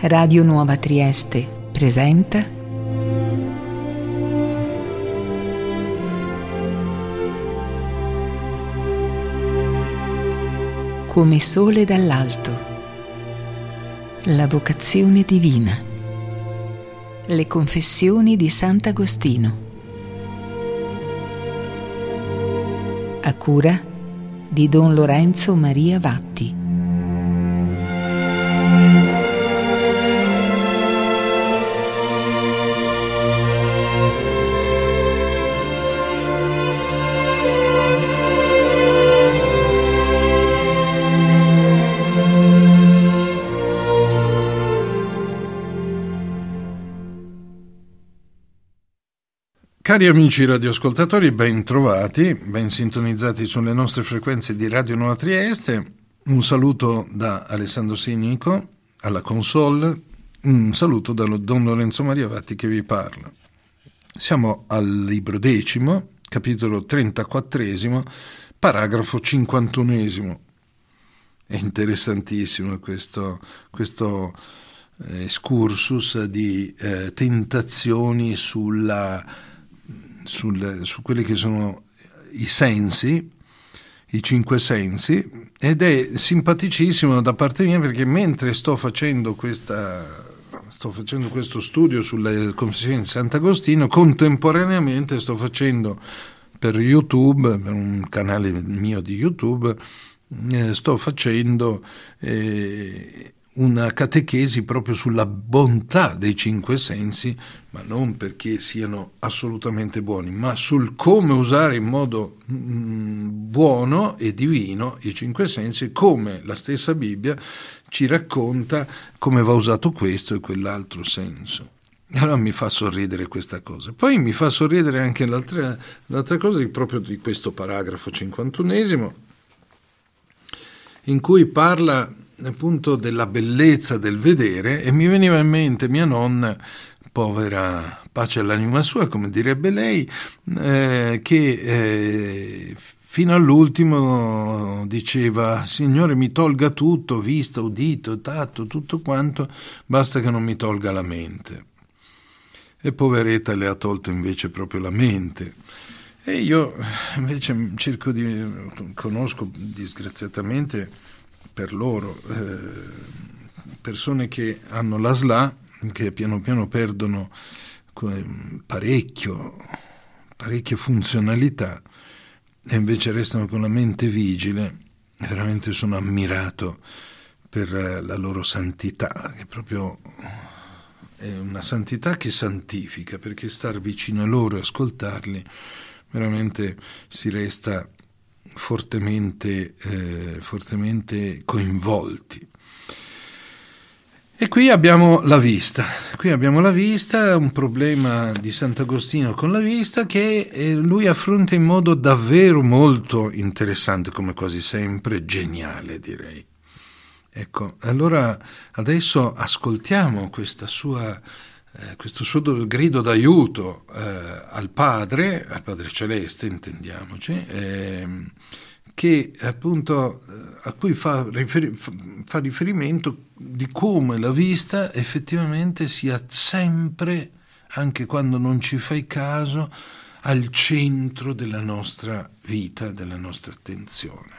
Radio Nuova Trieste presenta Come sole dall'alto, la vocazione divina, le confessioni di Sant'Agostino, a cura di Don Lorenzo Maria Vatti. Cari amici radioascoltatori, ben trovati, ben sintonizzati sulle nostre frequenze di Radio Nuova Trieste. Un saluto da Alessandro Sinico alla console, un saluto da Don Lorenzo Maria Vatti che vi parla. Siamo al libro 10, capitolo 34, paragrafo 51. È interessantissimo questo excursus di tentazioni su quelli che sono i sensi, i 5 sensi, ed è simpaticissimo da parte mia perché mentre sto facendo questo studio sulle confessioni di Sant'Agostino, contemporaneamente sto facendo per YouTube, per un canale mio di YouTube, sto facendo una catechesi proprio sulla bontà dei 5 sensi, ma non perché siano assolutamente buoni, ma sul come usare in modo buono e divino i 5 sensi, come la stessa Bibbia ci racconta come va usato questo e quell'altro senso. Allora mi fa sorridere questa cosa. Poi mi fa sorridere anche l'altra cosa proprio di questo paragrafo 51, in cui parla appunto della bellezza del vedere, e mi veniva in mente mia nonna, povera, pace all'anima sua, come direbbe lei, che fino all'ultimo diceva: Signore, mi tolga tutto, vista, udito, tatto, tutto quanto, basta che non mi tolga la mente. E poveretta le ha tolto invece proprio la mente. E io invece conosco disgraziatamente per loro persone che hanno la SLA, che piano piano perdono parecchie funzionalità e invece restano con la mente vigile. Veramente sono ammirato per la loro santità, che proprio è una santità che santifica, perché star vicino a loro e ascoltarli veramente si resta fortemente coinvolti. E qui abbiamo la vista, un problema di Sant'Agostino con la vista che lui affronta in modo davvero molto interessante, come quasi sempre geniale, direi. Ecco, allora adesso ascoltiamo questo suo grido d'aiuto al Padre Celeste, intendiamoci, che appunto a cui fa riferimento di come la vista effettivamente sia sempre, anche quando non ci fai caso, al centro della nostra vita, della nostra attenzione.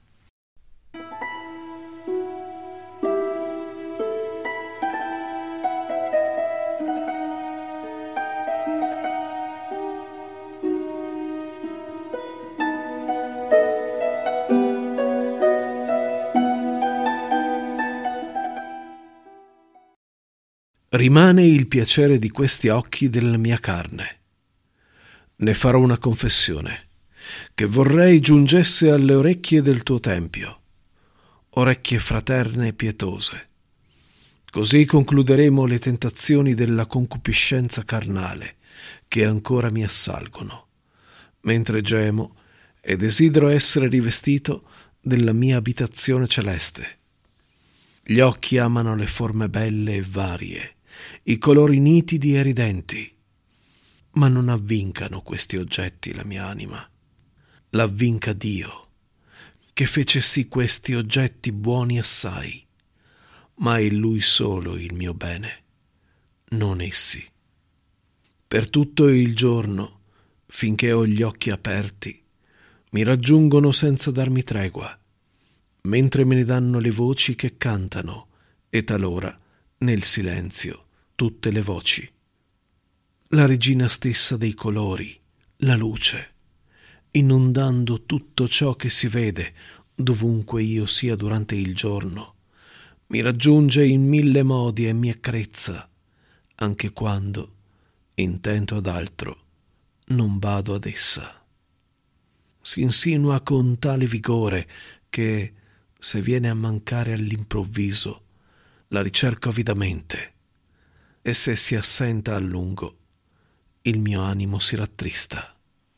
Rimane il piacere di questi occhi della mia carne. Ne farò una confessione, che vorrei giungesse alle orecchie del tuo tempio, orecchie fraterne e pietose. Così concluderemo le tentazioni della concupiscenza carnale che ancora mi assalgono, mentre gemo e desidero essere rivestito della mia abitazione celeste. Gli occhi amano le forme belle e varie, i colori nitidi e ridenti, ma non avvincano questi oggetti la mia anima. L'avvinca Dio, che fece sì questi oggetti buoni assai, ma è Lui solo il mio bene, non essi. Per tutto il giorno, finché ho gli occhi aperti, mi raggiungono senza darmi tregua, mentre me ne danno le voci che cantano e talora, nel silenzio, tutte le voci. La regina stessa dei colori, la luce, inondando tutto ciò che si vede dovunque io sia durante il giorno, mi raggiunge in 1000 modi e mi accarezza, anche quando, intento ad altro, non bado ad essa. Si insinua con tale vigore che, se viene a mancare all'improvviso, la ricerco avidamente, e se si assenta a lungo, il mio animo si rattrista.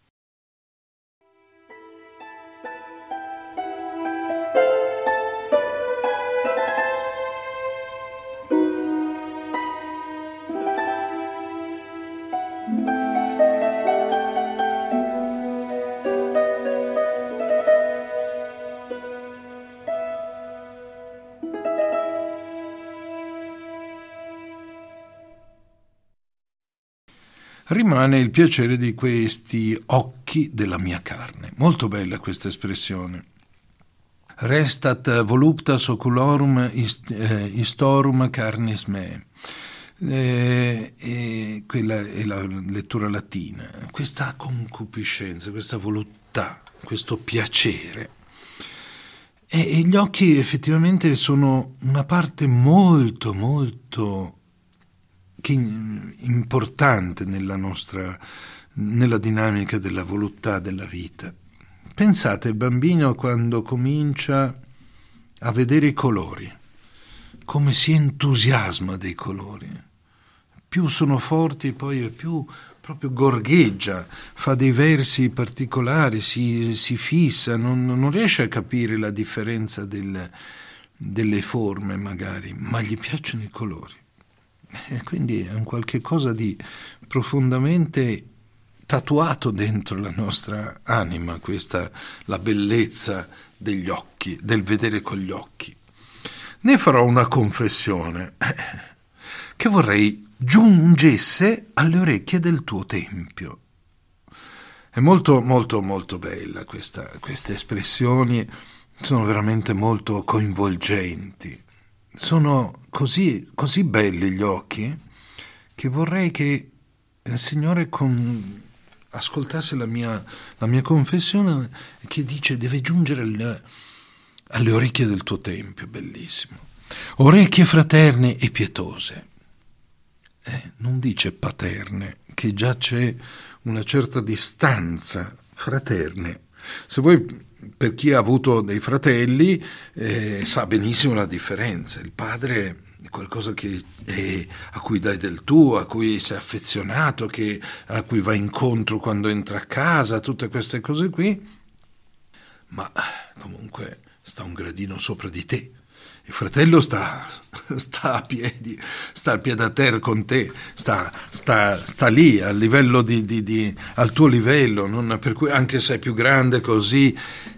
Rimane il piacere di questi occhi della mia carne. Molto bella questa espressione. Restat voluptas oculorum istorum carnis me. Quella è la lettura latina. Questa concupiscenza, questa voluttà, questo piacere. E gli occhi effettivamente sono una parte molto, molto importante nella dinamica della voluttà della vita. Pensate, il bambino quando comincia a vedere i colori, come si entusiasma dei colori. Più sono forti, poi più proprio gorgheggia, fa dei versi particolari, si fissa, non riesce a capire la differenza delle forme magari, ma gli piacciono i colori. E quindi è un qualche cosa di profondamente tatuato dentro la nostra anima, questa la bellezza degli occhi, del vedere con gli occhi. Ne farò una confessione che vorrei giungesse alle orecchie del tuo tempio. È molto molto molto bella queste espressioni, sono veramente molto coinvolgenti. Sono così belli gli occhi che vorrei che il Signore ascoltasse la mia confessione che dice deve giungere alle orecchie del tuo tempio, bellissimo. Orecchie fraterne e pietose. Non dice paterne, che già c'è una certa distanza, fraterne. Se vuoi, per chi ha avuto dei fratelli sa benissimo la differenza. Il padre è qualcosa a cui dai del tuo, a cui sei affezionato, a cui vai incontro quando entra a casa, tutte queste cose qui, ma comunque sta un gradino sopra di te. Il fratello sta a piedi, sta al piede a terra con te, sta lì al livello al tuo livello, non per cui anche se è più grande così,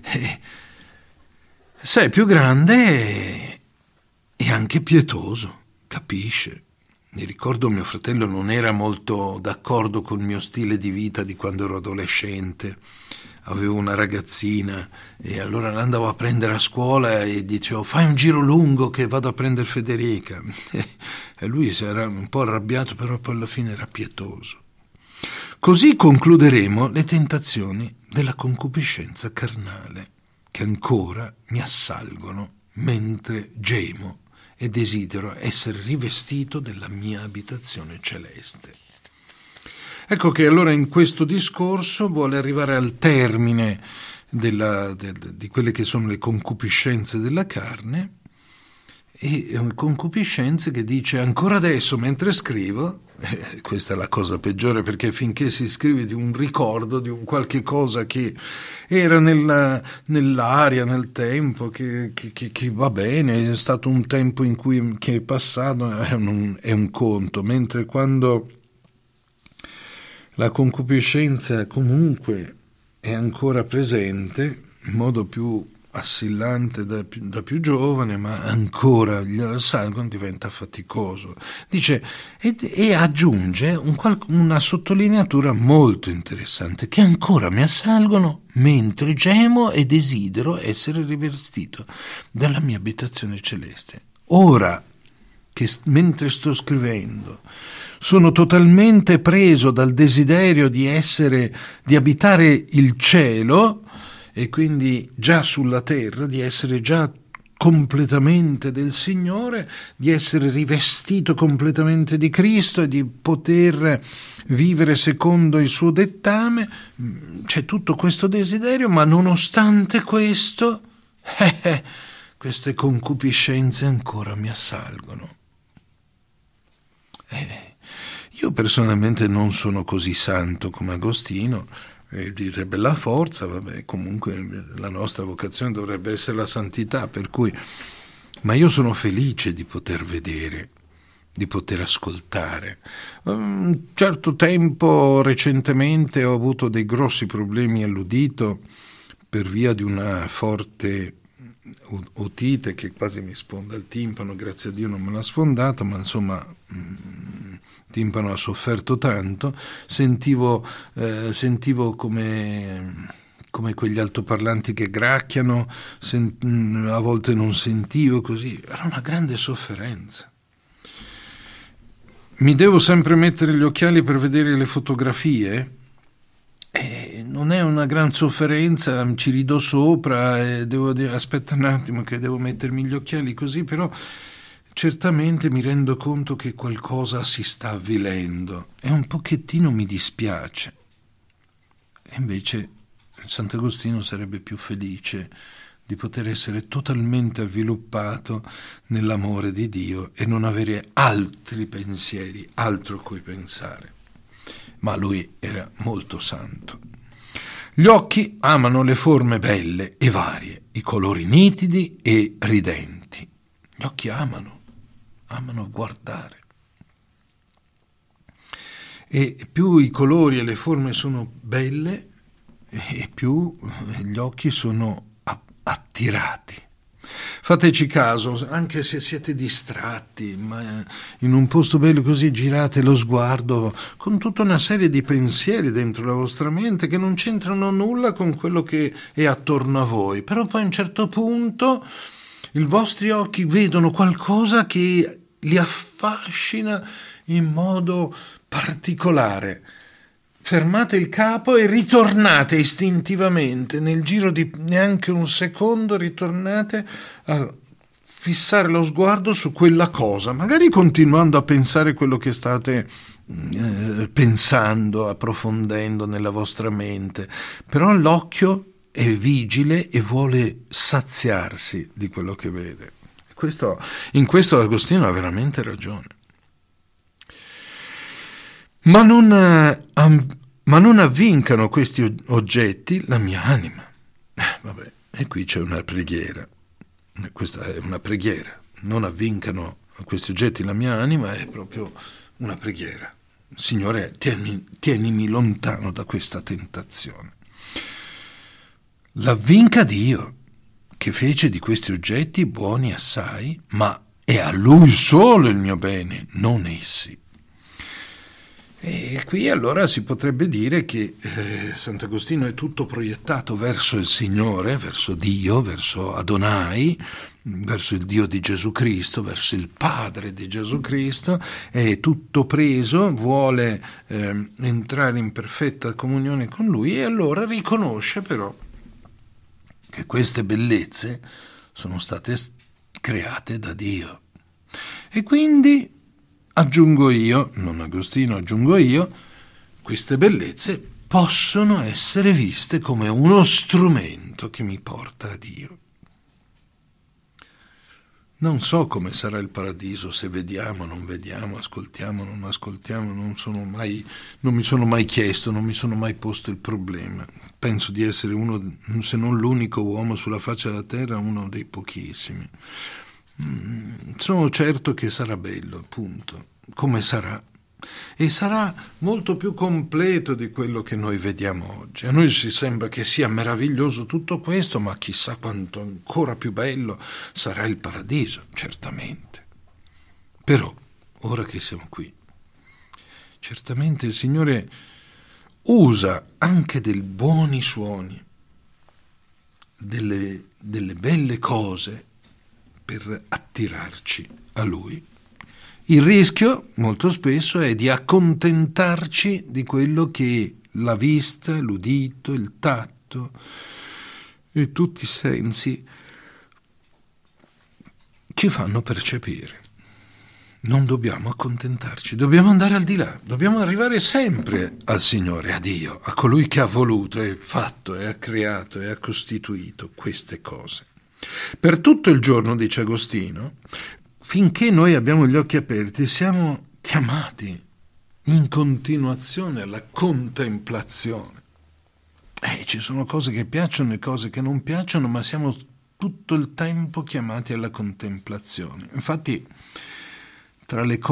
sei più grande e anche pietoso, capisce. Mi ricordo mio fratello non era molto d'accordo col mio stile di vita di quando ero adolescente. Avevo una ragazzina e allora l'andavo a prendere a scuola e dicevo fai un giro lungo che vado a prendere Federica e lui si era un po' arrabbiato, però poi alla fine era pietoso. Così concluderemo le tentazioni della concupiscenza carnale che ancora mi assalgono mentre gemo e desidero essere rivestito della mia abitazione celeste. Ecco che allora in questo discorso vuole arrivare al termine di quelle che sono le concupiscenze della carne, e concupiscenze che dice ancora adesso mentre scrivo, questa è la cosa peggiore perché finché si scrive di un ricordo, di un qualche cosa che era nell'aria, nel tempo, che va bene, è stato un tempo in cui che è passato, è un conto, mentre quando la concupiscenza comunque è ancora presente in modo più assillante da più giovane, ma ancora gli assalgono, diventa faticoso. Dice, e aggiunge una sottolineatura molto interessante, che ancora mi assalgono mentre gemo e desidero essere rivestito dalla mia abitazione celeste. Ora che mentre sto scrivendo sono totalmente preso dal desiderio di abitare il cielo, e quindi già sulla terra, di essere già completamente del Signore, di essere rivestito completamente di Cristo e di poter vivere secondo il suo dettame. C'è tutto questo desiderio, ma nonostante questo, queste concupiscenze ancora mi assalgono. Io personalmente non sono così santo come Agostino, direbbe la forza, vabbè, comunque la nostra vocazione dovrebbe essere la santità, per cui, ma io sono felice di poter vedere, di poter ascoltare. Un certo tempo, recentemente, ho avuto dei grossi problemi all'udito per via di una forte otite che quasi mi sfonda il timpano. Grazie a Dio non me l'ha sfondato, ma insomma il timpano ha sofferto tanto. Sentivo come quegli altoparlanti che gracchiano, a volte non sentivo, così. Era una grande sofferenza. Mi devo sempre mettere gli occhiali per vedere le fotografie. Non è una gran sofferenza, ci rido sopra e devo dire aspetta un attimo che devo mettermi gli occhiali così, però certamente mi rendo conto che qualcosa si sta avvilendo e un pochettino mi dispiace. E invece Sant'Agostino sarebbe più felice di poter essere totalmente avviluppato nell'amore di Dio e non avere altri pensieri, altro a cui pensare. Ma lui era molto santo. Gli occhi amano le forme belle e varie, i colori nitidi e ridenti. Gli occhi amano guardare. E più i colori e le forme sono belle, e più gli occhi sono attirati. Fateci caso, anche se siete distratti, ma in un posto bello così girate lo sguardo con tutta una serie di pensieri dentro la vostra mente che non c'entrano nulla con quello che è attorno a voi, però poi a un certo punto i vostri occhi vedono qualcosa che li affascina in modo particolare. Fermate il capo e ritornate istintivamente, nel giro di neanche un secondo, ritornate a fissare lo sguardo su quella cosa, magari continuando a pensare quello che state pensando, approfondendo nella vostra mente, però l'occhio è vigile e vuole saziarsi di quello che vede. In questo Agostino ha veramente ragione. Ma non avvincano questi oggetti la mia anima. Vabbè, e qui c'è una preghiera. Questa è una preghiera. Non avvincano questi oggetti la mia anima è proprio una preghiera. Signore, tienimi lontano da questa tentazione. L'avvinca Dio, che fece di questi oggetti buoni assai, ma è a Lui solo il mio bene, non essi. E qui allora si potrebbe dire che Sant'Agostino è tutto proiettato verso il Signore, verso Dio, verso Adonai, verso il Dio di Gesù Cristo, verso il Padre di Gesù Cristo, è tutto preso, vuole entrare in perfetta comunione con Lui e allora riconosce però che queste bellezze sono state create da Dio. E quindi aggiungo io, non Agostino, aggiungo io, queste bellezze possono essere viste come uno strumento che mi porta a Dio. Non so come sarà il paradiso, se vediamo, non vediamo, ascoltiamo, non ascoltiamo, non mi sono mai chiesto, non mi sono mai posto il problema. Penso di essere uno, se non l'unico uomo sulla faccia della terra, uno dei pochissimi. Sono certo che sarà bello, appunto. Come sarà? e sarà molto più completo di quello che noi vediamo oggi. A noi ci sembra che sia meraviglioso tutto questo, ma chissà quanto ancora più bello sarà il paradiso, certamente. Però, ora che siamo qui, certamente il Signore usa anche dei buoni suoni, delle belle cose per attirarci a Lui. Il rischio molto spesso è di accontentarci di quello che la vista, l'udito, il tatto e tutti i sensi ci fanno percepire. Non dobbiamo accontentarci, dobbiamo andare al di là, dobbiamo arrivare sempre al Signore, a Dio, a colui che ha voluto e fatto e ha creato e ha costituito queste cose. Per tutto il giorno, dice Agostino, finché noi abbiamo gli occhi aperti, siamo chiamati in continuazione alla contemplazione. Ci sono cose che piacciono e cose che non piacciono, ma siamo tutto il tempo chiamati alla contemplazione. Infatti, tra le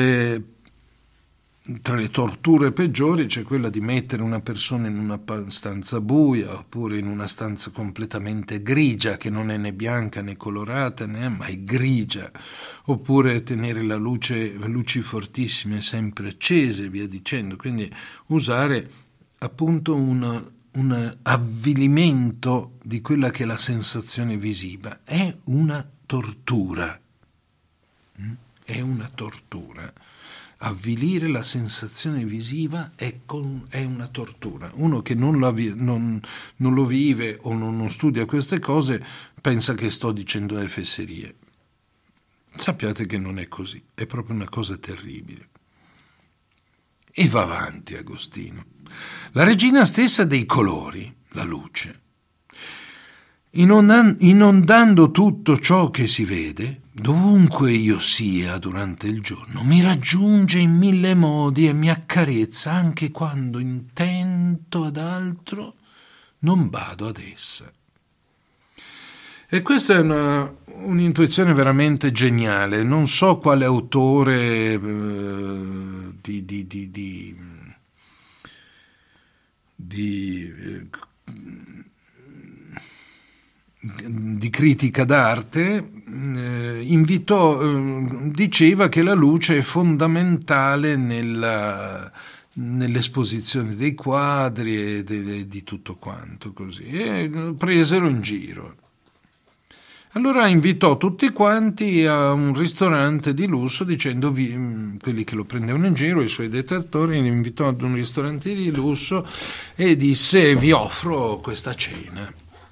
torture peggiori c'è quella di mettere una persona in una stanza buia oppure in una stanza completamente grigia, che non è né bianca né colorata, ma è grigia, oppure tenere luci fortissime sempre accese e via dicendo. Quindi usare appunto un avvilimento di quella che è la sensazione visiva. È una tortura. È una tortura. Avvilire la sensazione visiva è una tortura. Uno che non lo vive o non studia queste cose pensa che sto dicendo le fesserie. Sappiate che non è così, è proprio una cosa terribile. E va avanti Agostino. La regina stessa dei colori, la luce, inondando tutto ciò che si vede, dovunque io sia durante il giorno, mi raggiunge in 1000 modi e mi accarezza anche quando intento ad altro non bado ad essa. E questa è un'intuizione veramente geniale. Non so quale autore di critica d'arte diceva che la luce è fondamentale nell'esposizione dei quadri e di tutto quanto così, e presero in giro. Allora invitò tutti quanti a un ristorante di lusso dicendo, quelli che lo prendevano in giro, i suoi detrattori, li invitò ad un ristorante di lusso e disse: vi offro questa cena.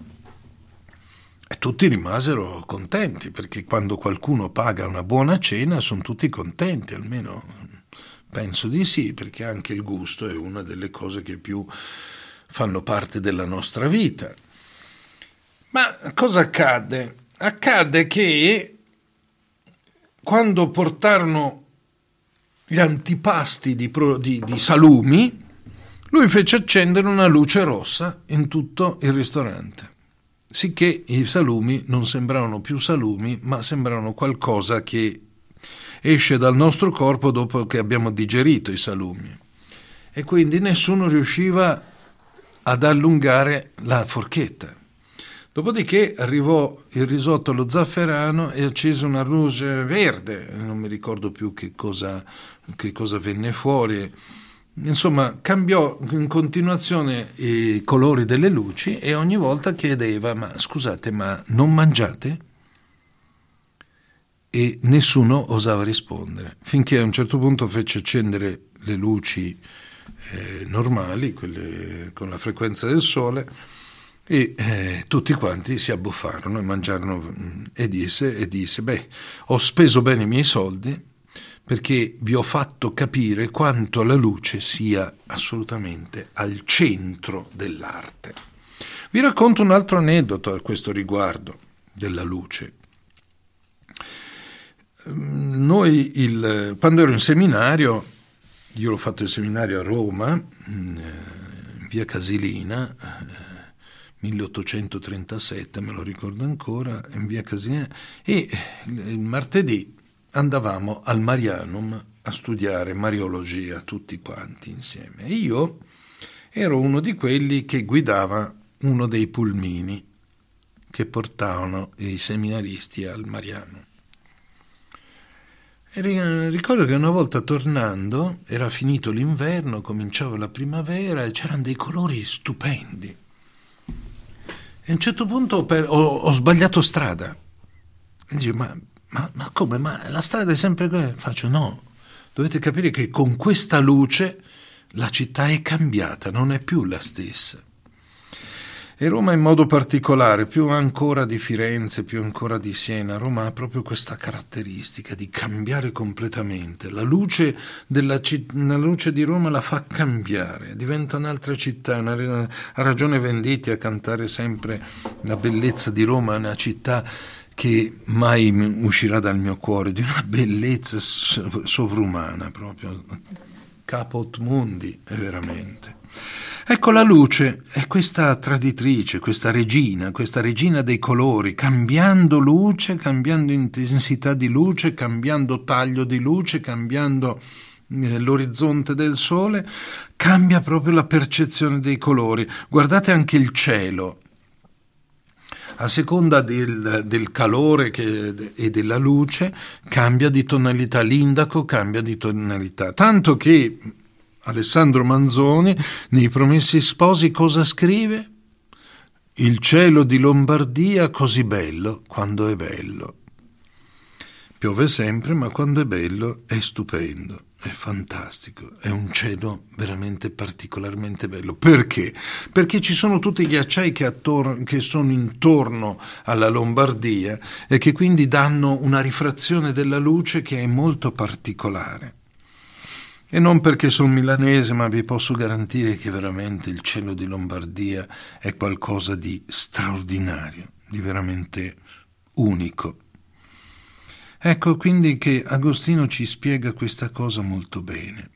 E tutti rimasero contenti, perché quando qualcuno paga una buona cena sono tutti contenti, almeno penso di sì, perché anche il gusto è una delle cose che più fanno parte della nostra vita. Ma cosa accadde? Accadde che quando portarono gli antipasti di salumi, lui fece accendere una luce rossa in tutto il ristorante, sicché i salumi non sembravano più salumi, ma sembravano qualcosa che esce dal nostro corpo dopo che abbiamo digerito i salumi. E quindi nessuno riusciva ad allungare la forchetta. Dopodiché arrivò il risotto allo zafferano e accese una luce verde, non mi ricordo più che cosa venne fuori. Insomma, cambiò in continuazione i colori delle luci e ogni volta chiedeva: ma scusate, ma non mangiate? E nessuno osava rispondere, finché a un certo punto fece accendere le luci normali, quelle con la frequenza del sole, e tutti quanti si abbuffarono e mangiarono, e disse: beh, ho speso bene i miei soldi, perché vi ho fatto capire quanto la luce sia assolutamente al centro dell'arte. Vi racconto un altro aneddoto a questo riguardo della luce. Noi, quando ero in seminario, io l'ho fatto il seminario a Roma, in via Casilina, 1837, me lo ricordo ancora, in via Casilina, e il martedì andavamo al Marianum a studiare mariologia tutti quanti insieme. E io ero uno di quelli che guidava uno dei pulmini che portavano i seminaristi al Mariano. E ricordo che una volta tornando, era finito l'inverno, cominciava la primavera e c'erano dei colori stupendi. E a un certo punto ho sbagliato strada. E dice, ma come? Ma la strada è sempre quella? Faccio, no, dovete capire che con questa luce la città è cambiata, non è più la stessa. E Roma in modo particolare, più ancora di Firenze, più ancora di Siena, Roma ha proprio questa caratteristica di cambiare completamente. La luce di Roma la fa cambiare, diventa un'altra città. Ha ragione Venditti a cantare sempre la bellezza di Roma, una città che mai uscirà dal mio cuore, di una bellezza sovrumana, proprio caput mundi, è veramente. Ecco, la luce è questa traditrice, questa regina dei colori, cambiando luce, cambiando intensità di luce, cambiando taglio di luce, cambiando l'orizzonte del sole, cambia proprio la percezione dei colori. Guardate anche il cielo. A seconda del calore e della luce cambia di tonalità, l'indaco cambia di tonalità, tanto che Alessandro Manzoni nei Promessi Sposi cosa scrive? Il cielo di Lombardia così bello quando è bello. Piove sempre, ma quando è bello è stupendo, è fantastico, è un cielo veramente particolarmente bello. Perché? Perché ci sono tutti i ghiacciai che sono intorno alla Lombardia e che quindi danno una rifrazione della luce che è molto particolare. E non perché sono milanese, ma vi posso garantire che veramente il cielo di Lombardia è qualcosa di straordinario, di veramente unico. Ecco quindi che Agostino ci spiega questa cosa molto bene.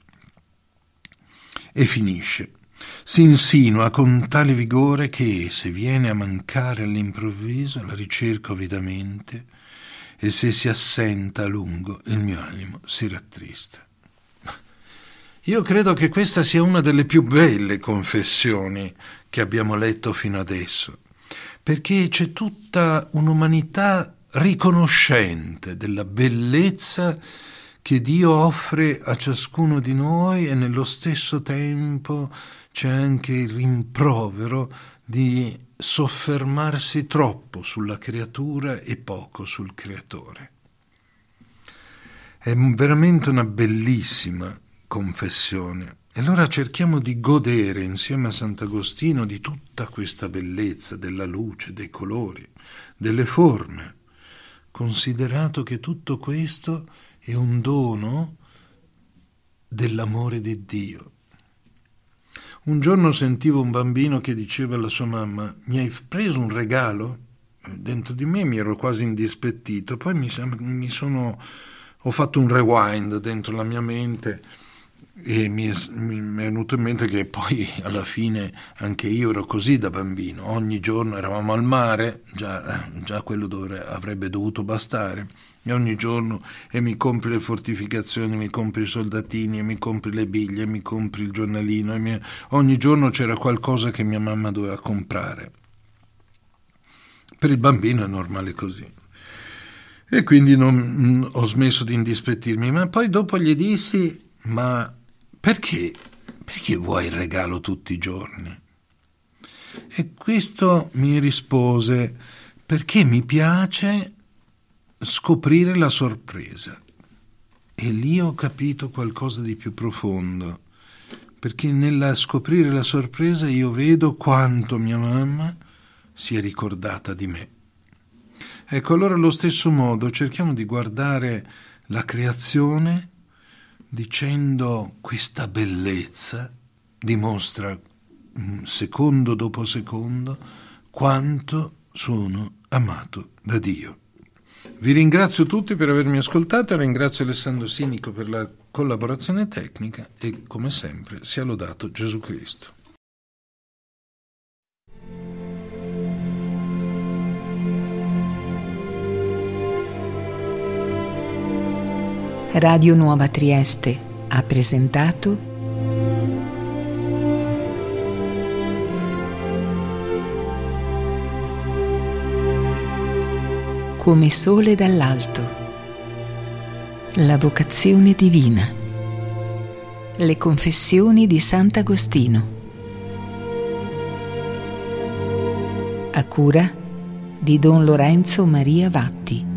E finisce. Si insinua con tale vigore che, se viene a mancare all'improvviso, la ricerco avidamente, e se si assenta a lungo, il mio animo si rattrista. Io credo che questa sia una delle più belle confessioni che abbiamo letto fino adesso, perché c'è tutta un'umanità riconoscente della bellezza che Dio offre a ciascuno di noi e nello stesso tempo c'è anche il rimprovero di soffermarsi troppo sulla creatura e poco sul creatore. È veramente una bellissima confessione. E allora cerchiamo di godere insieme a Sant'Agostino di tutta questa bellezza della luce, dei colori, delle forme, considerato che tutto questo è un dono dell'amore di Dio. Un giorno sentivo un bambino che diceva alla sua mamma: mi hai preso un regalo? Dentro di me mi ero quasi indispettito, poi ho fatto un rewind dentro la mia mente e mi è venuto in mente che poi alla fine anche io ero così da bambino. Ogni giorno eravamo al mare, già quello avrebbe dovuto bastare, e ogni giorno mi compri le fortificazioni, mi compri i soldatini, mi compri le biglie, mi compri il giornalino, ogni giorno c'era qualcosa che mia mamma doveva comprare. Per il bambino è normale così. E quindi non ho smesso di indispettirmi, ma poi dopo gli dissi: ma perché vuoi il regalo tutti i giorni? E questo mi rispose: perché mi piace scoprire la sorpresa. E lì ho capito qualcosa di più profondo, perché nella scoprire la sorpresa io vedo quanto mia mamma si è ricordata di me. Ecco, allora allo stesso modo cerchiamo di guardare la creazione dicendo: questa bellezza dimostra secondo dopo secondo quanto sono amato da Dio. Vi ringrazio tutti per avermi ascoltato, ringrazio Alessandro Sinico per la collaborazione tecnica e, come sempre, sia lodato Gesù Cristo. Radio Nuova Trieste ha presentato Come sole dall'alto, la vocazione divina, le confessioni di Sant'Agostino, a cura di Don Lorenzo Maria Vatti.